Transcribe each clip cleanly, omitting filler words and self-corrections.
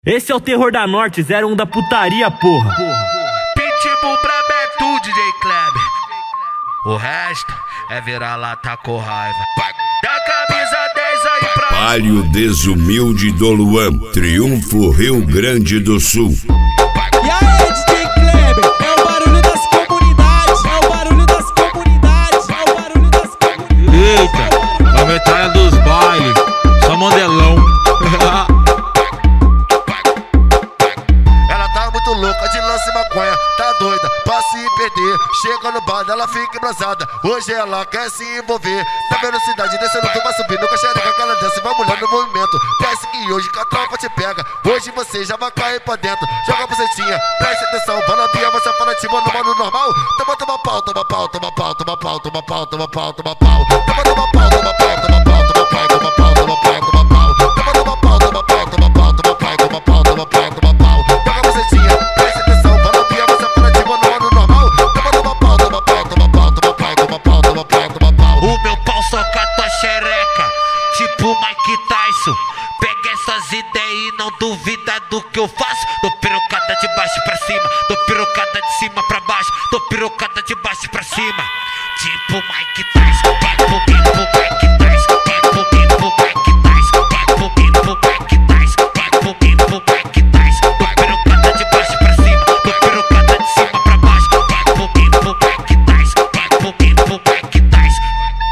Esse é o terror da Norte, 01 da putaria, porra. Pitbull brabo é tu, DJ Kleber. O resto é virar lata com raiva. Dá camisa 10 aí pra... Palio desumilde do Luan, Triunfo Rio Grande do Sul. E aí, DJ Kleber, é o barulho das comunidades, é o barulho das comunidades, é o barulho das comunidades. Eita, a metralha dos bailes, só modelão. Ela tá muito louca de lance e maconha, tá doida pra se perder. Chega no bar, ela fica embrasada. Hoje ela quer se envolver. Na velocidade, descendo, tu vai subindo com a xereca que ela desce, vai mulher no movimento. Desce que hoje que a tropa te pega. Hoje você já vai cair pra dentro. Joga a bucetinha, preste atenção. Vai na pia, você fala de mano normal. Toma pau, toma pau, toma pau, toma pau, toma pau, toma pau, toma pau. Toma pau, toma pau, toma pau, toma pau, toma pau, toma pau, toma pau. Toma pau, toma pau, toma pau, toma pau, toma pau, toma pau, toma pau. Joga a bucetinha, preste atenção. Vai na pia, você fala de mano normal. Toma pau, toma pau, toma pau, toma pau, toma pau, toma pau, toma pau. O meu pau soca tua xereca, tipo Mike Tyson. Pega essas ideias e não duvida do que eu faço. Tô pirocada de baixo pra cima, tô pirocada de cima pra baixo, tô pirocada de baixo pra cima. Tipo Mike Tyson, tipo Mike Tyson, tipo Mike Tyson, tipo Mike Tyson, tipo Mike Tyson. Tô pirocada de baixo pra cima, tô pirocada de cima pra baixo, tipo Mike Tyson, tipo Mike Tyson.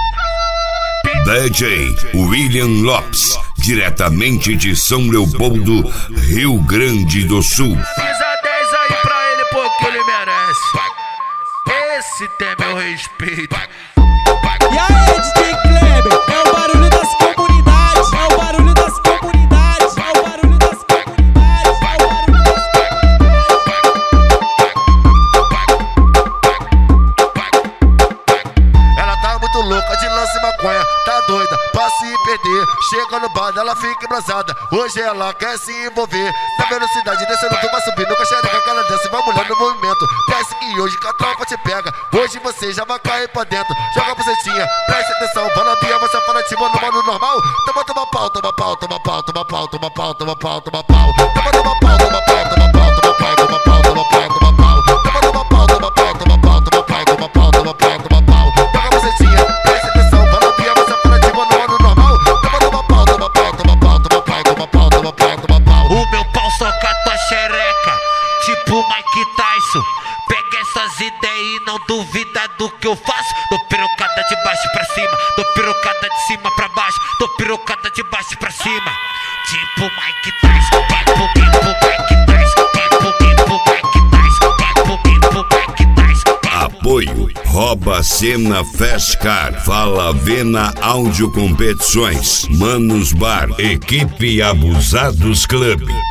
DJ William Lopes, diretamente de São Leopoldo, Rio Grande do Sul. Pisa 10 aí pra ele porque ele merece. Esse tem meu respeito. E aí, DJ Kleber, é o barulho das comunidades, é o barulho das comunidades, é o barulho das comunidades, é o barulho das... Ela tá muito louca de lance e maconha, tá doida pra se perder. Chega no bar, ela fica embrasada. Hoje ela quer se envolver. Na velocidade, descendo, tu vai subindo com a xereca que ela desce, vai mulher no movimento. Desce que hoje que a tropa te pega. Hoje você já vai cair pra dentro. Joga a bucetinha, preste atenção. Vai na pia, você fala de mano normal. Toma pau, toma pau, toma pau, toma pau, toma pau, toma pau, toma pau. Toma pau, toma pau, toma pau, toma pau, toma pau, toma pau, toma pau. Toma pau, toma pau, toma pau, toma pau, toma pau, toma pau, toma pau. Joga a bucetinha, preste atenção. Vai na pia, você fala de mano normal. Toma pau, toma pau, toma pau, toma pau, toma pau, toma pau, toma pau. O meu pau soca tua xereca, tipo Mike Tyson. Pega essas ideias e não duvida do que eu faço. Tô pirocada de baixo pra cima, tô pirocada de cima pra baixo, tô pirocada de baixo pra cima. Tipo Mike Tyson, tipo Mike Tyson, tipo Mike Tyson, tipo Mike Tyson. Apoio Rouba Cena Festcar, Fala Vena Áudio Competições, Manos Bar, Equipe Abusados Club.